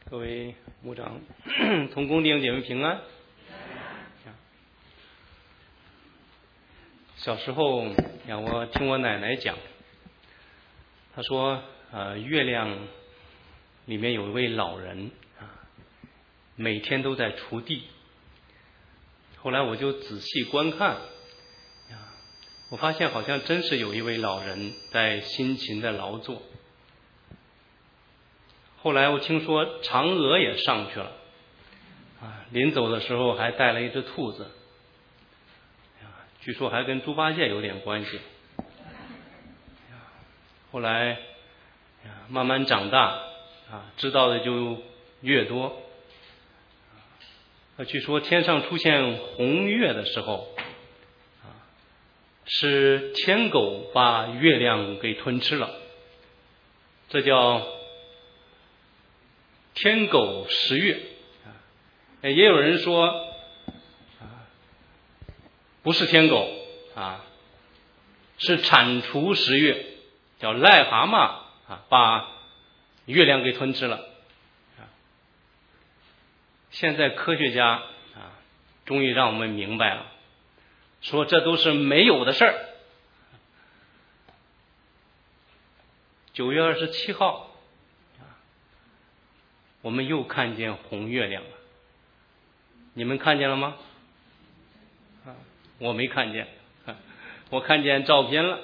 各位牧长、同工弟兄姐妹平安。小时候呀，我听我奶奶讲，她说月亮里面有一位老人每天都在锄地。后来我就仔细观看，我发现好像真是有一位老人在辛勤的劳作。后来我听说嫦娥也上去了，临走的时候还带了一只兔子，据说还跟猪八戒有点关系。后来慢慢长大，知道的就越多。据说天上出现红月的时候，是天狗把月亮给吞吃了，这叫天狗食月。也有人说不是天狗是铲除食月，叫癞蛤蟆把月亮给吞吃了。现在科学家终于让我们明白了，说这都是没有的事儿。9月27号我们又看见红月亮了，你们看见了吗？我没看见，我看见照片了。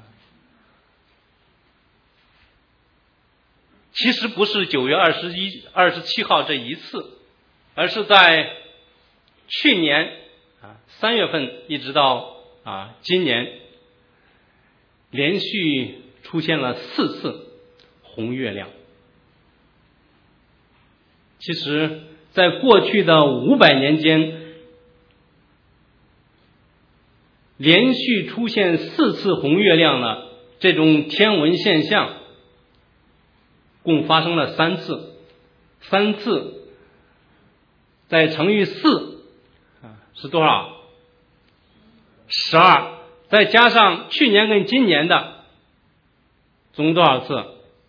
其实不是9月27号这一次，而是在去年3月份一直到今年，连续出现了4次红月亮。其实在过去的500年间，连续出现4次红月亮的这种天文现象共发生了3次，3次再乘以4是多少？12，再加上去年跟今年的，总共多少次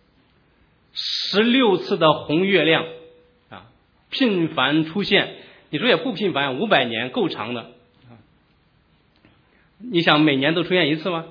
？16次的红月亮频繁出现。你说也不频繁，500年够长的。你想每年都出现一次吗？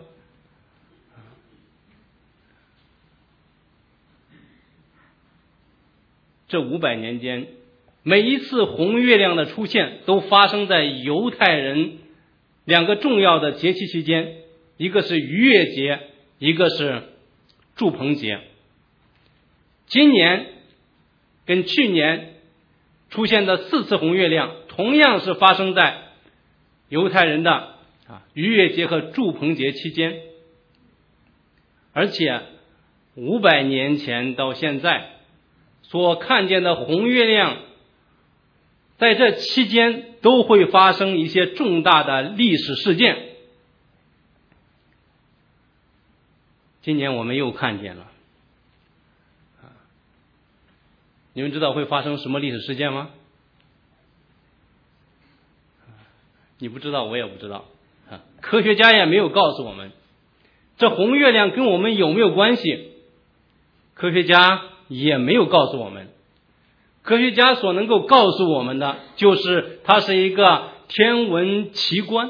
这500年间，每一次红月亮的出现都发生在犹太人2个重要的节期期间，一个是逾越节，一个是住棚节。今年跟去年出现的4次红月亮，同样是发生在犹太人的逾越节和住棚节期间。而且500年前到现在所看见的红月亮，在这期间都会发生一些重大的历史事件。今年我们又看见了，你们知道会发生什么历史事件吗？你不知道，我也不知道，科学家也没有告诉我们。这红月亮跟我们有没有关系？科学家也没有告诉我们。科学家所能够告诉我们的，就是它是一个天文奇观。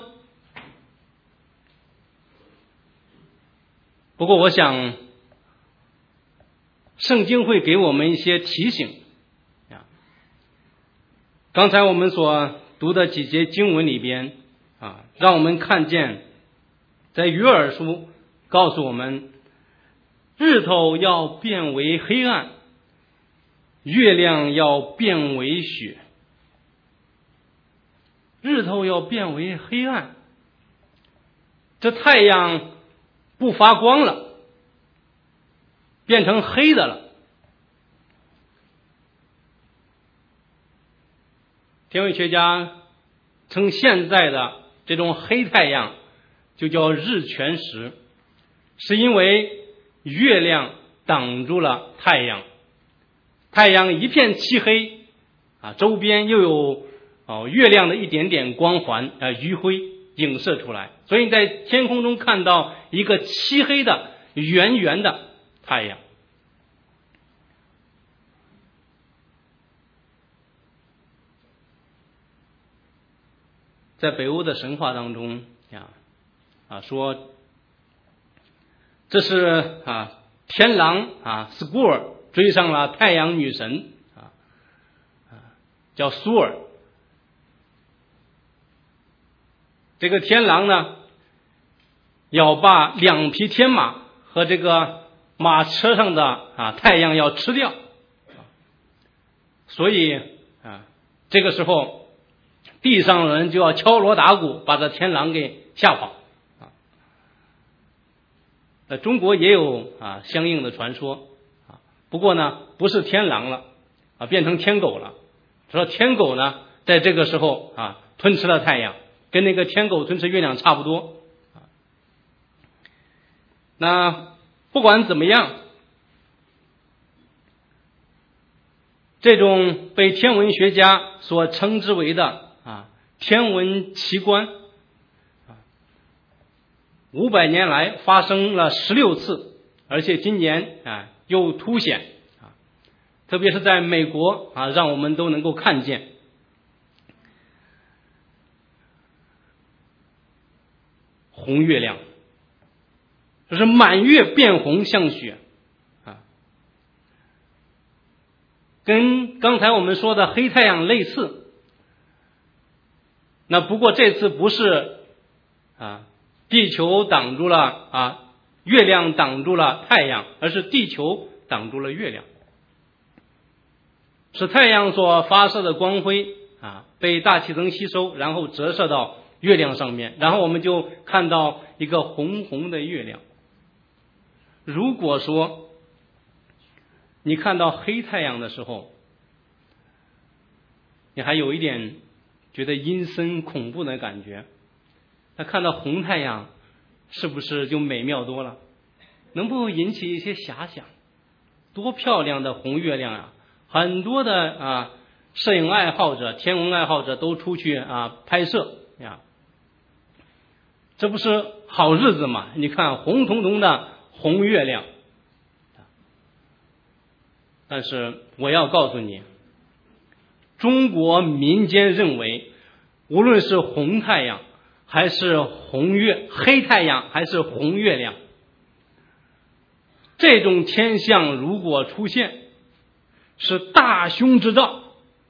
不过我想圣经会给我们一些提醒。刚才我们所读的几节经文里边让我们看见，在约珥书告诉我们，日头要变为黑暗，月亮要变为血。日头要变为黑暗，这太阳不发光了，变成黑的了。天文学家称现在的这种黑太阳就叫日全食，是因为月亮挡住了太阳，太阳一片漆黑周边又有月亮的一点点光环余晖映射出来，所以在天空中看到一个漆黑的圆圆的太阳。 在北欧的神话当中说这是天狼斯库尔追上了太阳女神叫苏尔。这个天狼呢，要把2匹天马和这个马车上的太阳要吃掉，所以这个时候地上的人就要敲锣打鼓，把这天狼给吓跑。中国也有相应的传说不过呢不是天狼了变成天狗了。说天狗呢在这个时候吞吃了太阳，跟那个天狗吞吃月亮差不多。那不管怎么样，这种被天文学家所称之为的天文奇观500年来发生了16次，而且今年又凸显特别是在美国让我们都能够看见。红月亮，这是满月变红像雪跟刚才我们说的黑太阳类似。那不过这次不是地球挡住了月亮挡住了太阳，而是地球挡住了月亮，是太阳所发射的光辉被大气层吸收，然后折射到月亮上面，然后我们就看到一个红红的月亮。如果说你看到黑太阳的时候，你还有一点觉得阴森恐怖的感觉，那看到红太阳是不是就美妙多了？能不能引起一些遐想？多漂亮的红月亮很多的摄影爱好者、天文爱好者都出去拍摄这不是好日子吗？你看红彤彤的红月亮。但是我要告诉你，中国民间认为，无论是红太阳还是黑太阳还是红月亮，这种天象如果出现，是大凶之兆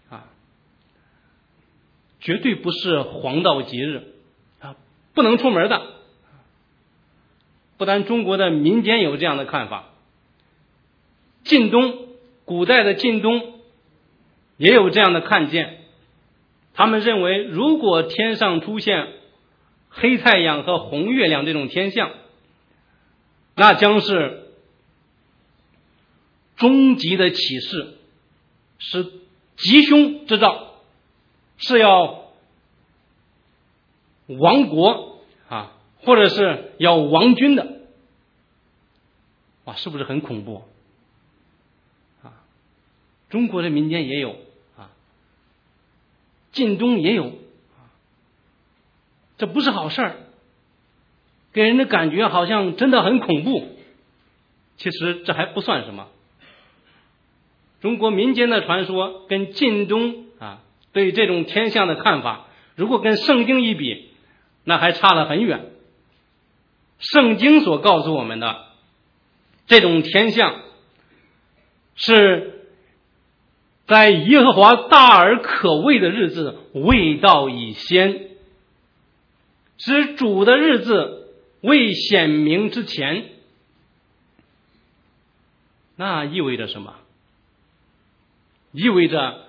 绝对不是黄道吉日不能出门的。不但中国的民间有这样的看法，晋东，古代的晋东也有这样的看见。他们认为，如果天上出现黑太阳和红月亮这种天象，那将是终极的启示，是吉凶之兆，是要亡国或者是要亡军的。是不是很恐怖中国的民间也有晋东也有这不是好事儿，给人的感觉好像真的很恐怖。其实这还不算什么，中国民间的传说跟晋东对这种天象的看法，如果跟圣经一比，那还差了很远。圣经所告诉我们的这种天象，是在耶和华大而可畏的日子未到以先，使主的日子未显明之前。那意味着什么？意味着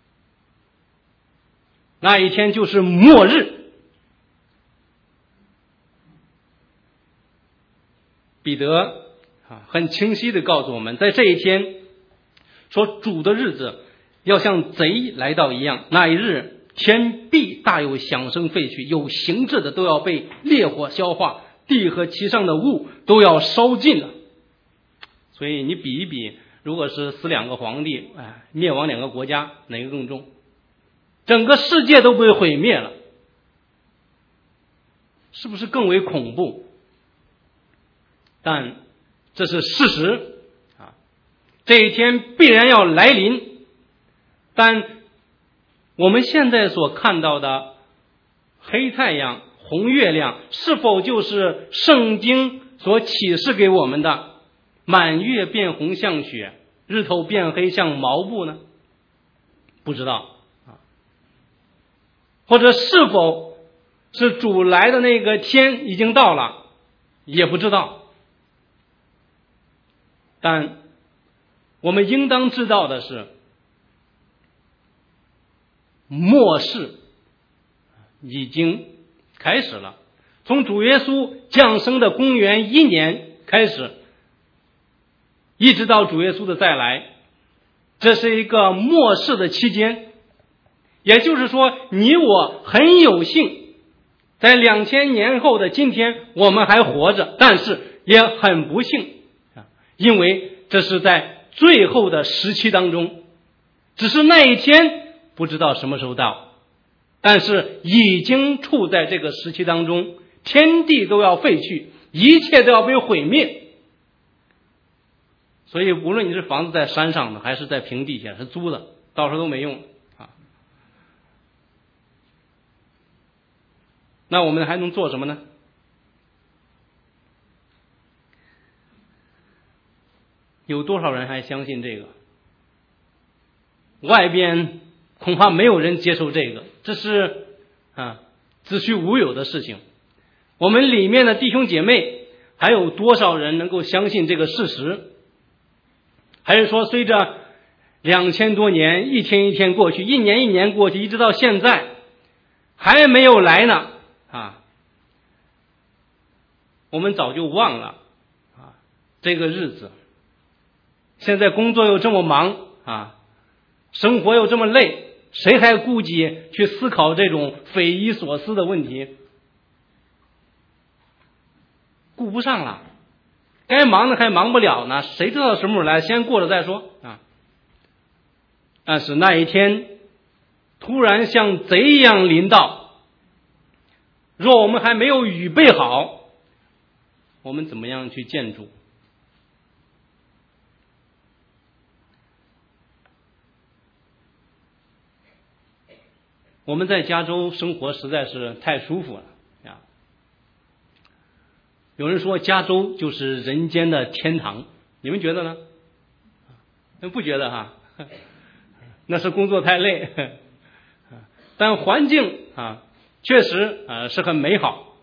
那一天就是末日。彼得很清晰地告诉我们，在这一天说主的日子要像贼来到一样，那一日天必大有响声废去，有形质的都要被烈火消化，地和其上的物都要烧尽了。所以你比一比，如果是死2个皇帝灭亡2个国家，哪个更重？整个世界都被毁灭了，是不是更为恐怖？但这是事实这一天必然要来临。但我们现在所看到的黑太阳、红月亮是否就是圣经所启示给我们的满月变红像雪，日头变黑像毛布呢？不知道啊。或者是否是主来的那个天已经到了，也不知道。但我们应当知道的是，末世已经开始了。从主耶稣降生的公元1年开始，一直到主耶稣的再来，这是一个末世的期间。也就是说，你我很有幸在2000年后的今天我们还活着，但是也很不幸，因为这是在最后的时期当中，只是那一天不知道什么时候到，但是已经处在这个时期当中，天地都要废去，一切都要被毁灭。所以无论你是房子在山上的还是在平地下是租的，到时候都没用啊。那我们还能做什么呢？有多少人还相信这个？外边恐怕没有人接受这个，这是子虚乌有的事情。我们里面的弟兄姐妹还有多少人能够相信这个事实？还是说随着2000多年一天一天过去，一年一年过去，一直到现在还没有来呢我们早就忘了这个日子。现在工作又这么忙生活又这么累，谁还顾及去思考这种匪夷所思的问题？顾不上了，该忙的还忙不了呢，谁知道什么时候来，先过了再说但是那一天突然像贼一样临到，若我们还没有预备好，我们怎么样去见主？我们在加州生活实在是太舒服了有人说加州就是人间的天堂，你们觉得呢？不觉得那是工作太累但环境确实是很美好。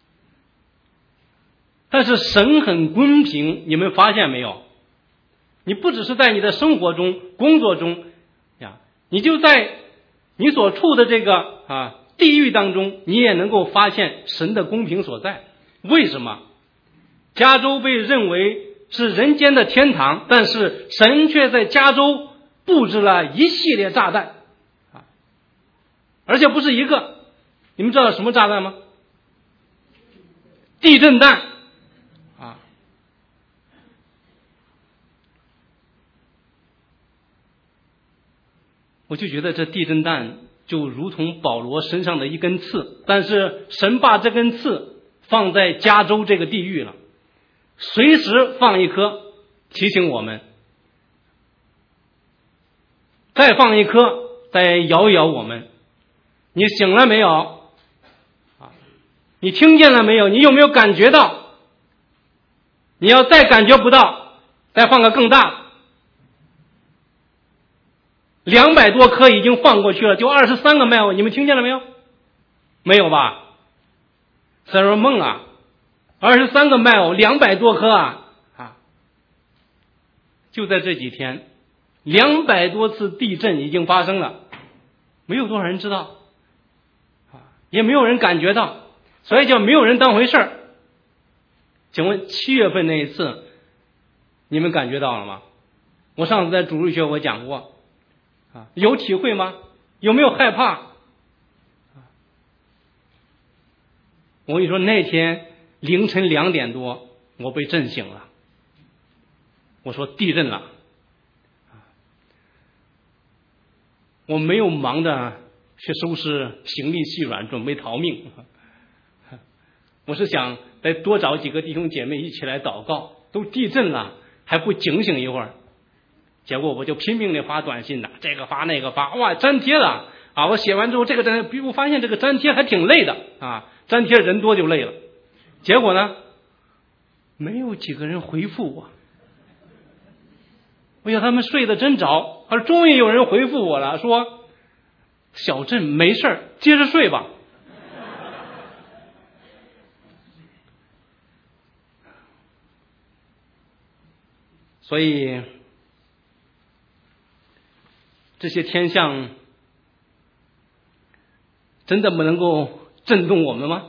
但是神很公平，你们发现没有？你不只是在你的生活中工作中你就在你所处的这个地狱当中，你也能够发现神的公平所在。为什么加州被认为是人间的天堂，但是神却在加州布置了一系列炸弹而且不是一个。你们知道什么炸弹吗？地震弹我就觉得这地震弹就如同保罗身上的一根刺，但是神把这根刺放在加州这个地狱了，随时放一颗提醒我们，再放一颗再摇一摇我们。你醒了没有？你听见了没有？你有没有感觉到？你要再感觉不到，再放个更大。200多颗已经放过去了，就23个mile，你们听见了没有？没有吧？在说梦23个mile，200多颗就在这几天，200多次地震已经发生了，没有多少人知道也没有人感觉到，所以叫没有人当回事儿。请问7月份那一次你们感觉到了吗？我上次在主日学我讲过有体会吗？有没有害怕？我跟你说，那天凌晨2点多我被震醒了，我说地震了。我没有忙着去收拾行李细软准备逃命，我是想再多找几个弟兄姐妹一起来祷告，都地震了还不警醒一会儿。结果我就拼命的发短信这个发那个发，哇，粘贴了啊，我写完之后这个粘，我发现这个粘贴还挺累的啊，粘贴人多就累了。结果呢，没有几个人回复我。哎呀，他们睡得真着，终于有人回复我了，说小镇没事儿，接着睡吧。所以这些天象真的不能够震动我们吗？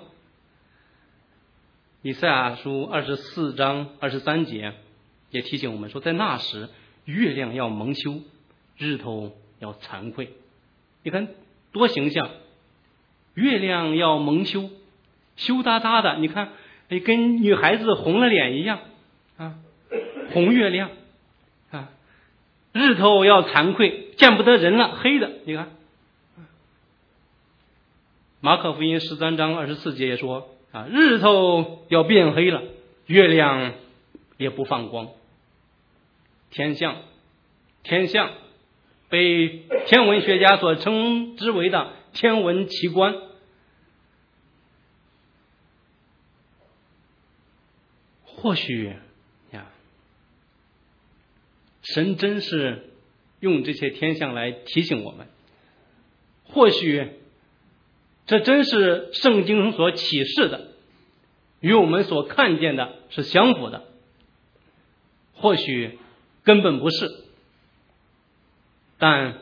以赛亚书24章23节也提醒我们说，在那时月亮要蒙羞，日头要惭愧。你看多形象，月亮要蒙羞，羞答答的，你看跟女孩子红了脸一样啊，红月亮啊，日头要惭愧，见不得人了，黑的。你看马可福音13章24节也说啊，日头要变黑了，月亮也不放光。天象被天文学家所称之为的天文奇观。或许呀，神真是用这些天象来提醒我们，或许这真是圣经中所启示的，与我们所看见的是相符的，或许根本不是。但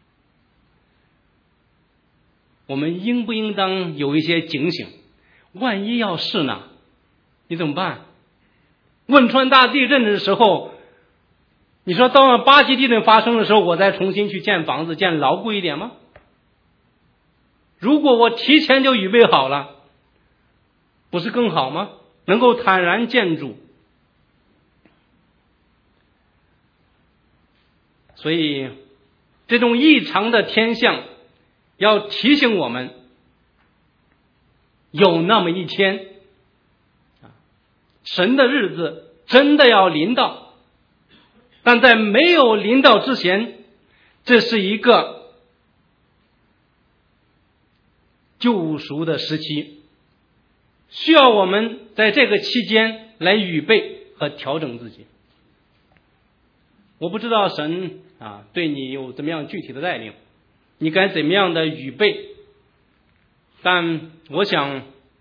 我们应不应当有一些警醒？万一要是呢？你怎么办？汶川大地震的时候，你说到了8级地震发生的时候，我再重新去建房子，建牢固一点吗？如果我提前就预备好了，不是更好吗？能够坦然建筑。所以这种异常的天象要提醒我们，有那么一天神的日子真的要临到，但在没有临到之前，这是一个救赎的时期，需要我们在这个期间来预备和调整自己。我不知道神对你有怎么样具体的带领，你该怎么样的预备，但我想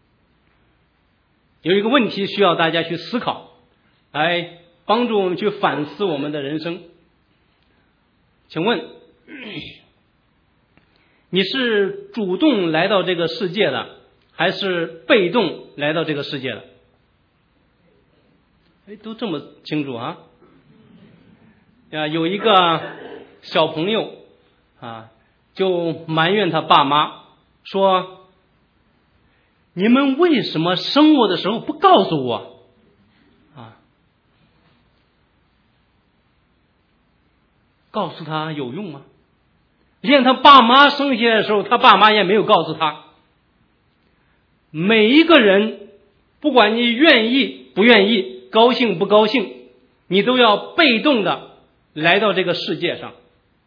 有一个问题需要大家去思考，来帮助我们去反思我们的人生。请问你是主动来到这个世界的，还是被动来到这个世界的？都这么清楚啊！有一个小朋友就埋怨他爸妈说，你们为什么生我的时候不告诉我告诉他有用吗？连他爸妈生下来的时候，他爸妈也没有告诉他。每一个人，不管你愿意不愿意，高兴不高兴，你都要被动的来到这个世界上。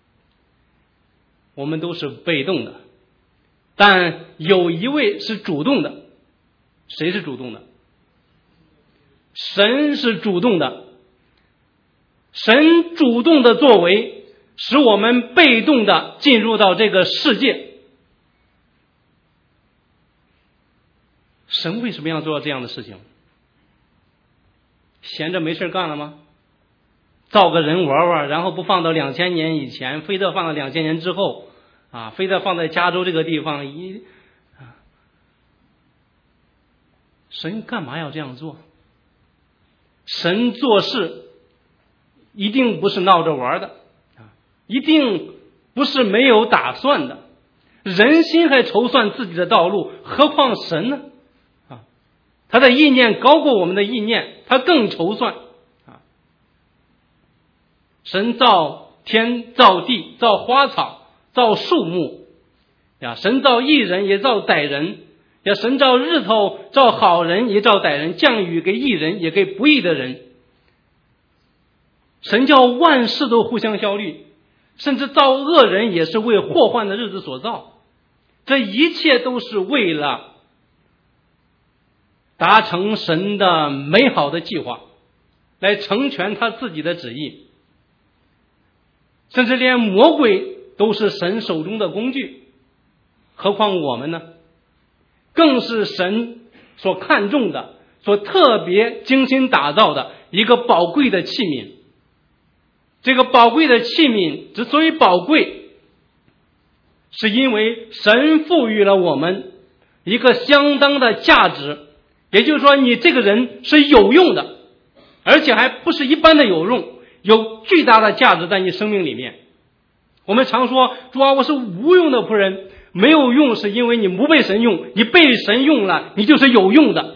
我们都是被动的，但有一位是主动的。谁是主动的？神是主动的。神主动的作为，使我们被动的进入到这个世界。神为什么要做这样的事情？闲着没事干了吗？造个人玩玩，然后不放到2000年以前，非得放到2000年之后非得放在加州这个地方神干嘛要这样做？神做事一定不是闹着玩的一定不是没有打算的。人心还筹算自己的道路，何况神呢？他的意念高过我们的意念，他更筹算神造天造地造花草造树木神造义人也造歹人神造日头造好人也造歹人，降雨给义人也给不义的人。神叫万事都互相效力， 甚至造恶人也是为祸患的日子所造。这一切都是为了达成神的美好的计划，来成全他自己的旨意。甚至连魔鬼都是神手中的工具，何况我们呢？更是神所看重的，所特别精心打造的一个宝贵的器皿。这个宝贵的器皿之所以宝贵，是因为神赋予了我们一个相当的价值，也就是说你这个人是有用的，而且还不是一般的有用，有巨大的价值在你生命里面。我们常说，主啊，我是无用的仆人，没有用是因为你不被神用，你被神用了，你就是有用的。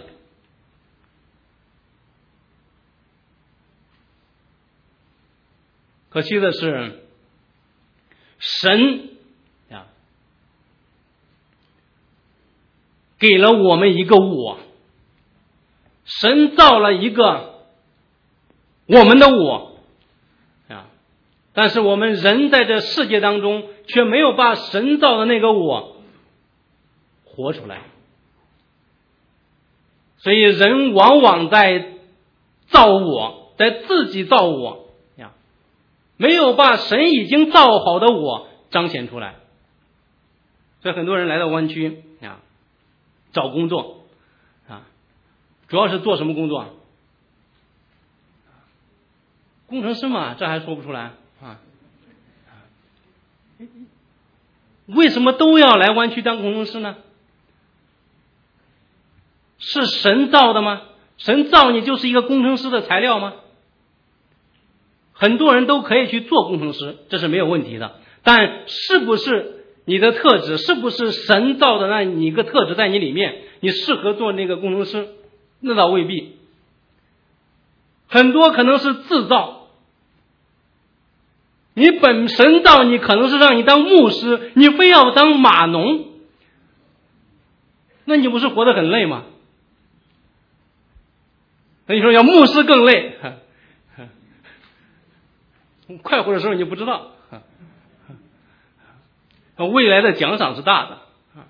可惜的是，神给了我们一个我，神造了一个我们的我但是我们人在这世界当中却没有把神造的那个我活出来，所以人往往在造我，在自己造我没有把神已经造好的我彰显出来。所以很多人来到湾区找工作主要是做什么工作？工程师嘛，这还说不出来为什么都要来湾区当工程师呢？是神造的吗？神造你就是一个工程师的材料吗？很多人都可以去做工程师，这是没有问题的，但是不是你的特质，是不是神造的那一个特质在你里面，你适合做那个工程师？那倒未必。很多可能是自造，你本神造你可能是让你当牧师，你非要当码农，那你不是活得很累吗？那你说要牧师更累，快活的时候你就不知道，未来的奖赏是大的。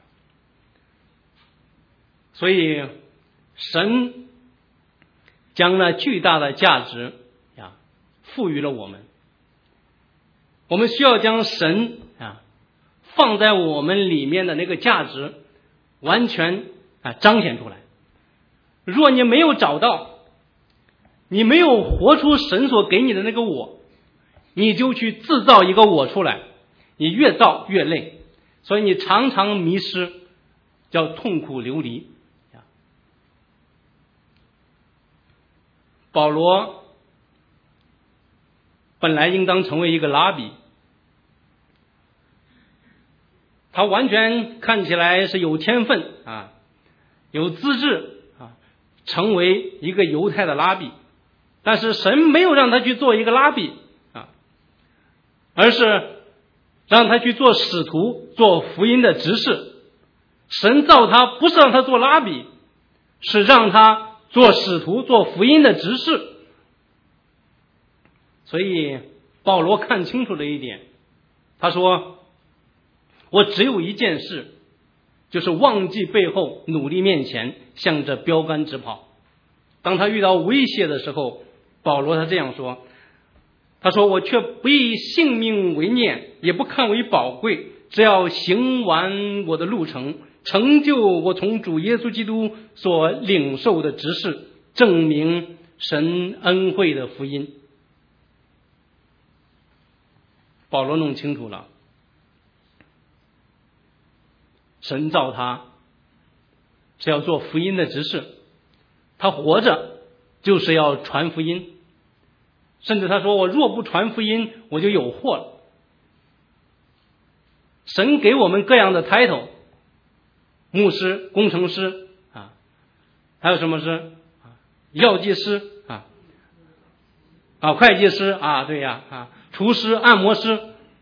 所以神将那巨大的价值赋予了我们，我们需要将神放在我们里面的那个价值完全彰显出来。若你没有找到，你没有活出神所给你的那个我，你就去制造一个我出来，你越造越累，所以你常常迷失，叫痛苦流离。保罗本来应当成为一个拉比，他完全看起来是有天分有资质成为一个犹太的拉比，但是神没有让他去做一个拉比而是让他去做使徒，做福音的执事。神造他不是让他做拉比，是让他做使徒，做福音的执事。所以保罗看清楚了一点，他说我只有一件事，就是忘记背后，努力面前，向着标杆直跑。当他遇到威胁的时候，保罗他这样说，他说我却不以性命为念，也不看为宝贵，只要行完我的路程，成就我从主耶稣基督所领受的职事，证明神恩惠的福音。保罗弄清楚了，神造他是要做福音的执事，他活着就是要传福音，甚至他说我若不传福音，我就有祸了。神给我们各样的 title， 牧师、工程师还有什么师药剂师会计师对呀厨师、按摩师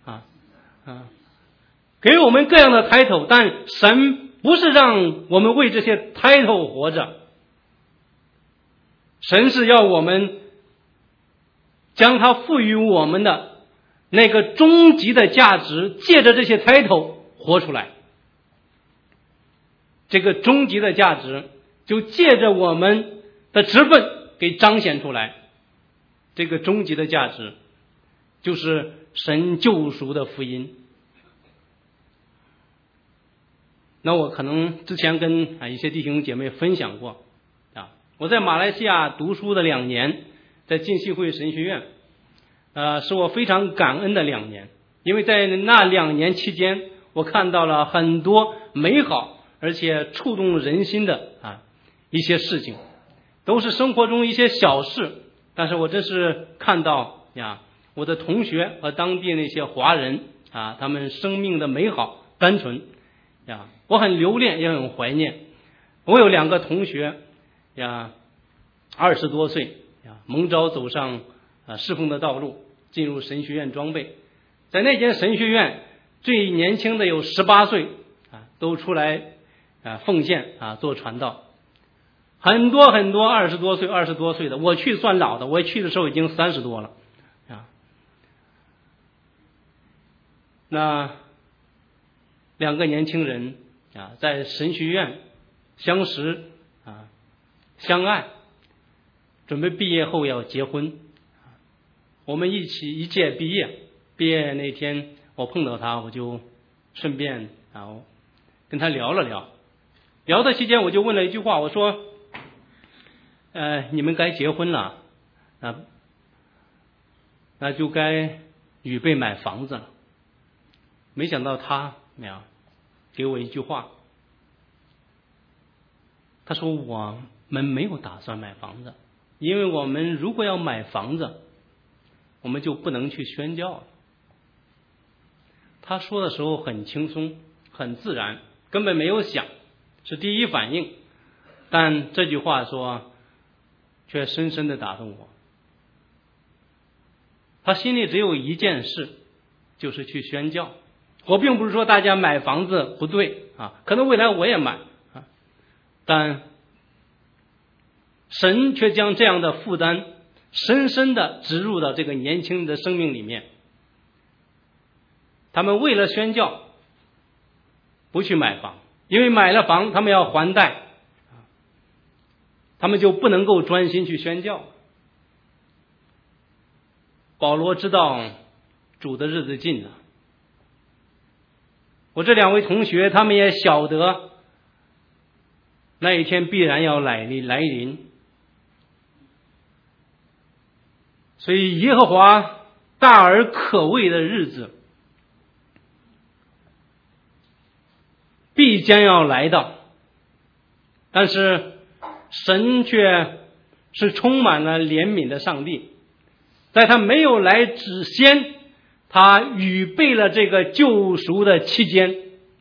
给我们各样的 title， 但神不是让我们为这些 title 活着，神是要我们将他赋予我们的那个终极的价值借着这些 title 活出来。这个终极的价值就借着我们的职分给彰显出来。这个终极的价值就是神救赎的福音。那我可能之前跟一些弟兄姐妹分享过我在马来西亚读书的2年，在浸信会神学院是我非常感恩的2年，因为在那2年期间，我看到了很多美好而且触动人心的一些事情，都是生活中一些小事，但是我真是看到我的同学和当地那些华人他们生命的美好单纯我很留恋也很怀念。我有2个同学20多岁蒙召走上侍奉的道路，进入神学院装备。在那间神学院最年轻的有18岁都出来奉献做传道。很多20多岁的，我去算老的，我去的时候已经30多了那2个年轻人在神学院相识相爱，准备毕业后要结婚。我们一届毕业那天我碰到他，我就顺便跟他聊了聊的期间，我就问了一句话，我说你们该结婚了那就该预备买房子了。没想到他给我一句话，他说我们没有打算买房子，因为我们如果要买房子，我们就不能去宣教了。他说的时候很轻松很自然，根本没有想，是第一反应，但这句话说却深深的打动我。他心里只有一件事，就是去宣教。我并不是说大家买房子不对可能未来我也买但神却将这样的负担深深的植入到这个年轻人的生命里面。他们为了宣教不去买房，因为买了房他们要还贷，他们就不能够专心去宣教。保罗知道主的日子近了，我这2位同学他们也晓得那一天必然要来临，所以耶和华大而可畏的日子必将要来到。但是神却是充满了怜悯的上帝，在他没有来之前，他预备了这个救赎的期间。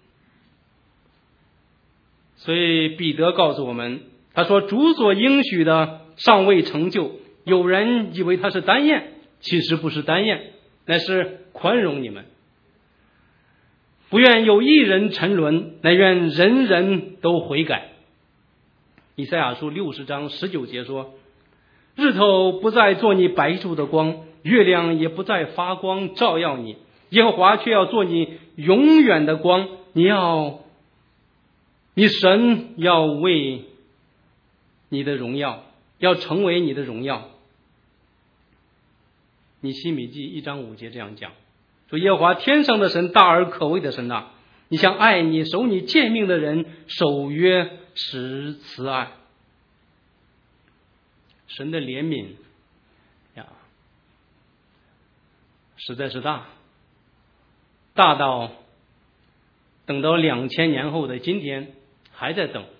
所以彼得告诉我们，他说主所应许的尚未成就，有人以为他是单燕，其实不是单燕，乃是宽容你们，不愿有一人沉沦，乃愿人人都悔改。以赛亚书60章19节说，日头不再做你白昼的光，月亮也不再发光照耀你，耶和华却要做你永远的光，你神要为你的荣耀，要成为你的荣耀。尼希米记1章5节这样讲，说耶和华天上的神，大而可畏的神啊，你向爱你守你诫命的人守约施慈爱。神的怜悯实在是大到等到2000年后的今天还在等。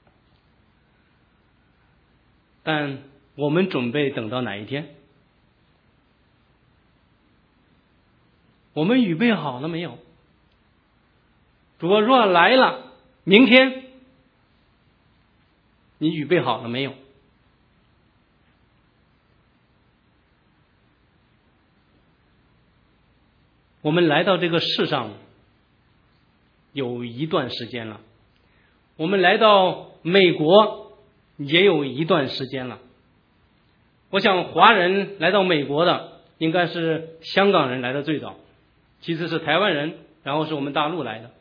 但我们准备等到哪一天？我们预备好了没有？主若来了，明天你预备好了没有？我们来到这个世上有一段时间了，我们来到美国也有一段时间了。我想华人来到美国的应该是香港人来的最早，其次是台湾人，然后是我们大陆来的。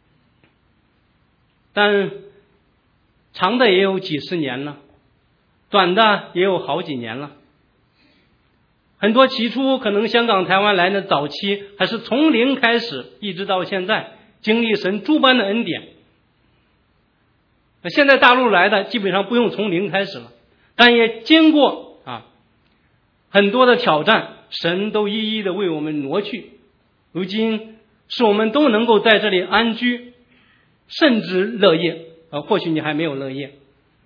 但长的也有几十年了，短的也有好几年了。很多起初可能香港、台湾来的早期还是从零开始，一直到现在经历神诸般的恩典。现在大陆来的基本上不用从零开始了，但也经过很多的挑战，神都一一的为我们挪去。如今是我们都能够在这里安居，甚至乐业。或许你还没有乐业，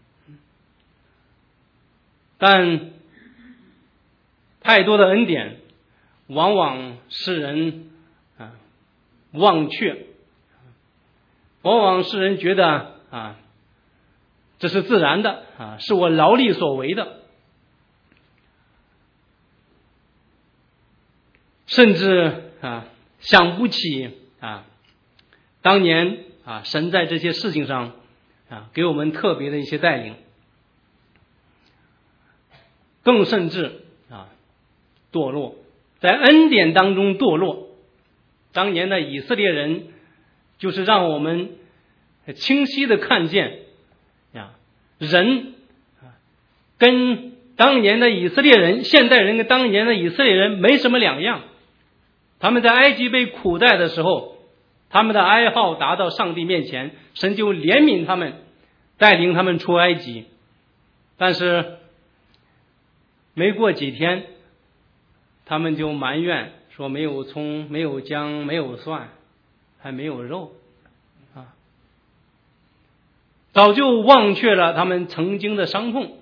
但太多的恩典往往使人忘却，往往使人觉得这是自然的是我劳力所为的，甚至想不起当年神在这些事情上给我们特别的一些带领，更甚至堕落，在恩典当中堕落。当年的以色列人就是让我们清晰的看见人跟当年的以色列人，现代人跟当年的以色列人没什么两样。他们在埃及被苦待的时候，他们的哀号达到上帝面前，神就怜悯他们，带领他们出埃及。但是没过几天，他们就埋怨说没有葱，没有姜，没有蒜，还没有肉早就忘却了他们曾经的伤痛，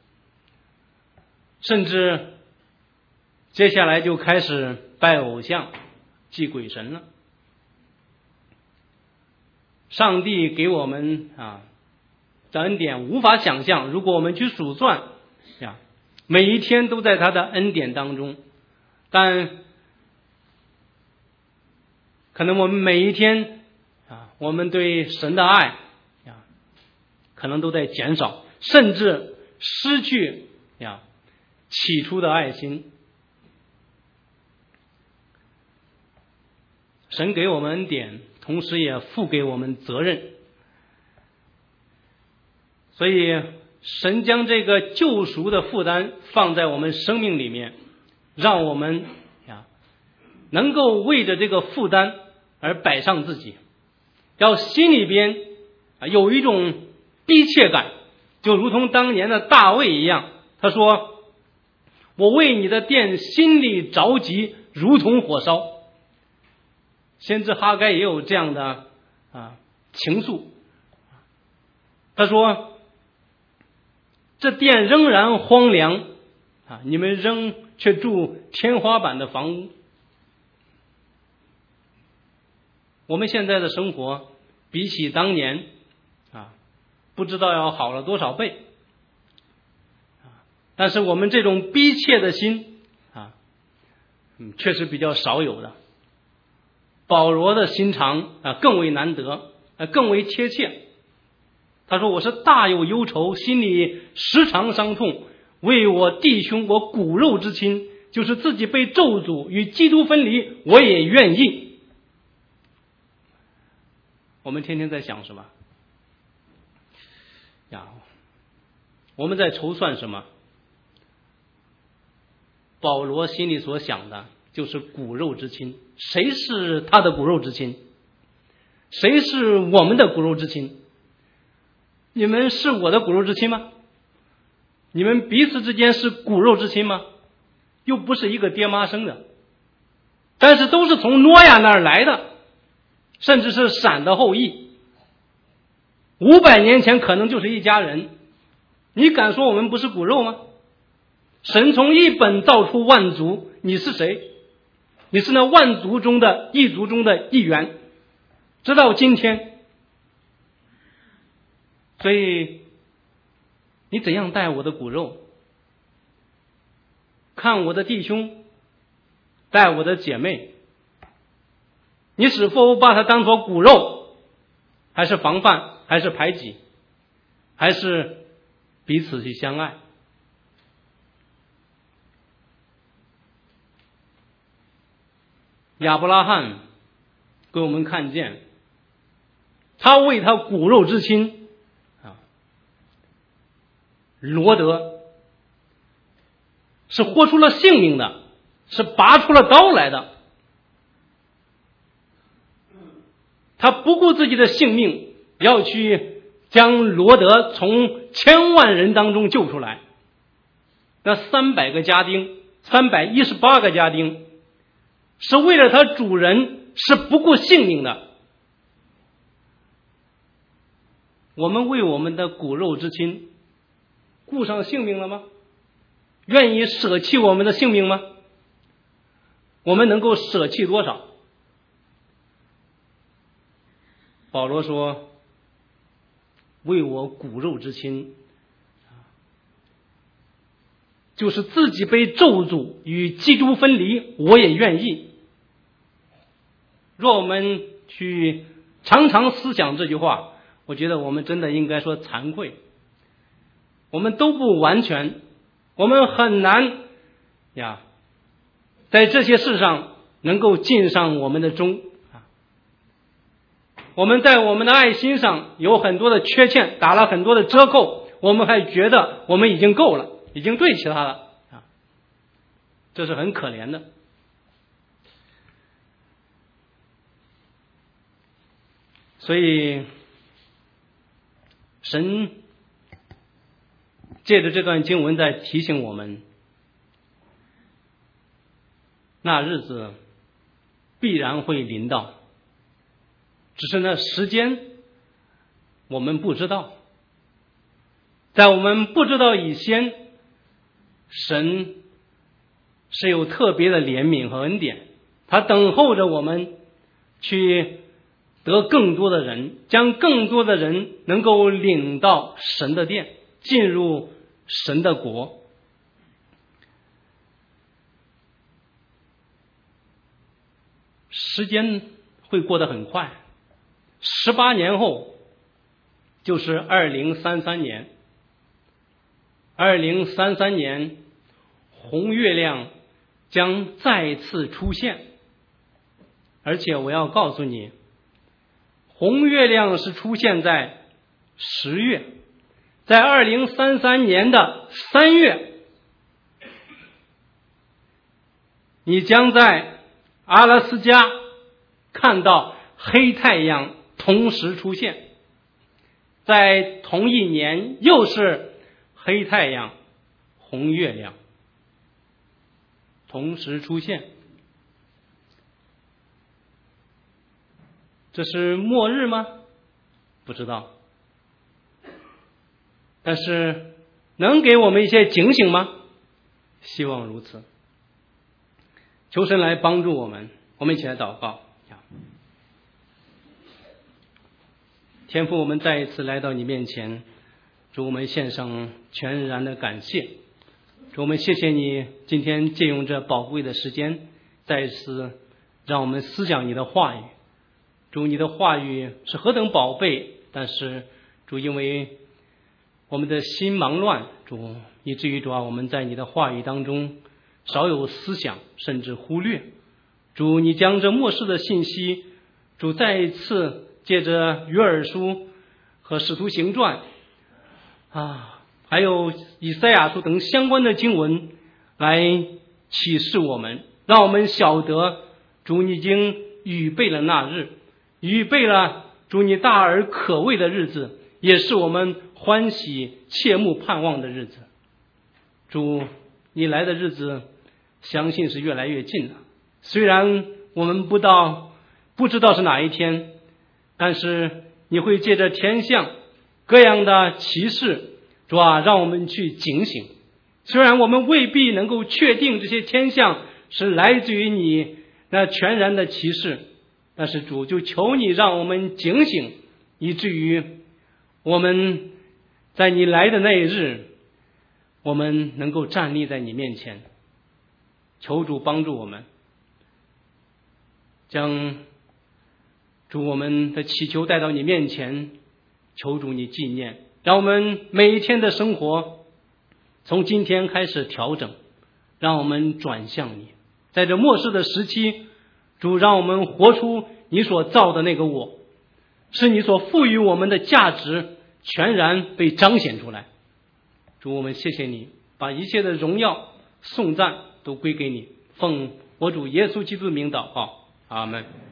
甚至接下来就开始拜偶像，祭鬼神了。上帝给我们的恩典无法想象，如果我们去数算每一天都在他的恩典当中，但可能我们每一天我们对神的爱可能都在减少，甚至失去起初的爱心。神给我们恩典，同时也赋给我们责任，所以神将这个救赎的负担放在我们生命里面，让我们能够为着这个负担而摆上自己，要心里边有一种逼切感，就如同当年的大卫一样，他说我为你的殿心里着急，如同火烧。先知哈该也有这样的情愫，他说这殿仍然荒凉你们仍却住天花板的房屋。我们现在的生活比起当年不知道要好了多少倍，但是我们这种逼切的心确实比较少有的。保罗的心肠更为难得，更为贴切。他说我是大有忧愁，心里时常伤痛，为我弟兄我骨肉之亲，就是自己被咒诅与基督分离，我也愿意。我们天天在想什么我们在筹算什么？保罗心里所想的就是骨肉之亲。谁是他的骨肉之亲？谁是我们的骨肉之亲？你们是我的骨肉之亲吗？你们彼此之间是骨肉之亲吗？又不是一个爹妈生的，但是都是从挪亚那儿来的，甚至是闪的后裔。500年前可能就是一家人，你敢说我们不是骨肉吗？神从一本造出万族，你是谁？你是那万族中的一族中的一员，直到今天。所以你怎样待我的骨肉？看我的弟兄，待我的姐妹，你是否把它当作骨肉，还是防范，还是排挤，还是彼此去相爱？ 亚伯拉罕给我们看见，他为他骨肉之亲罗德是豁出了性命的，是拔出了刀来的。他不顾自己的性命，要去将罗德从千万人当中救出来。那300个家丁，318个家丁，是为了他主人，是不顾性命的。我们为我们的骨肉之亲顾上性命了吗？愿意舍弃我们的性命吗？我们能够舍弃多少？保罗说，为我骨肉之亲，就是自己被咒诅与基督分离，我也愿意。若我们去常常思想这句话，我觉得我们真的应该说惭愧。我们都不完全，我们很难在这些事上能够尽上我们的忠。我们在我们的爱心上有很多的缺欠，打了很多的折扣，我们还觉得我们已经够了，已经对齐他了这是很可怜的。所以神借着这段经文在提醒我们，那日子必然会临到，只是那时间我们不知道。在我们不知道以前，神是有特别的怜悯和恩典，他等候着我们去得更多的人，将更多的人能够领到神的殿，进入神的国。时间会过得很快，18年后就是2033年。2033年，红月亮将再次出现，而且我要告诉你，红月亮是出现在10月，在2033年的3月，你将在阿拉斯加看到黑太阳同时出现，在同一年又是黑太阳、红月亮同时出现。这是末日吗？不知道。但是能给我们一些警醒吗？希望如此。求神来帮助我们，我们一起来祷告。天父，我们再一次来到你面前，主，我们献上全然的感谢。主，我们谢谢你今天借用这宝贵的时间，再一次让我们思想你的话语。主，你的话语是何等宝贝，但是主，因为我们的心忙乱，主，以至于主啊，我们在你的话语当中少有思想，甚至忽略。主，你将这末世的信息，主再一次借着约珥书和使徒行传还有以赛亚书等相关的经文来启示我们，让我们晓得主你已经预备了那日，预备了主你大而可畏的日子，也是我们欢喜切慕盼望的日子。主，你来的日子相信是越来越近了，虽然我们不知道是哪一天，但是你会借着天象各样的奇事，主啊，让我们去警醒。虽然我们未必能够确定这些天象是来自于你那全然的奇事，但是主，就求你让我们警醒，以至于我们在你来的那一日，我们能够站立在你面前。求主帮助我们，将主我们的祈求带到你面前，求主你纪念，让我们每一天的生活从今天开始调整，让我们转向你。在这末世的时期， 主，让我们活出你所造的那个我，是你所赋予我们的价值全然被彰显出来。主，我们谢谢你，把一切的荣耀颂赞都归给你，奉我主耶稣基督的名祷告，阿们。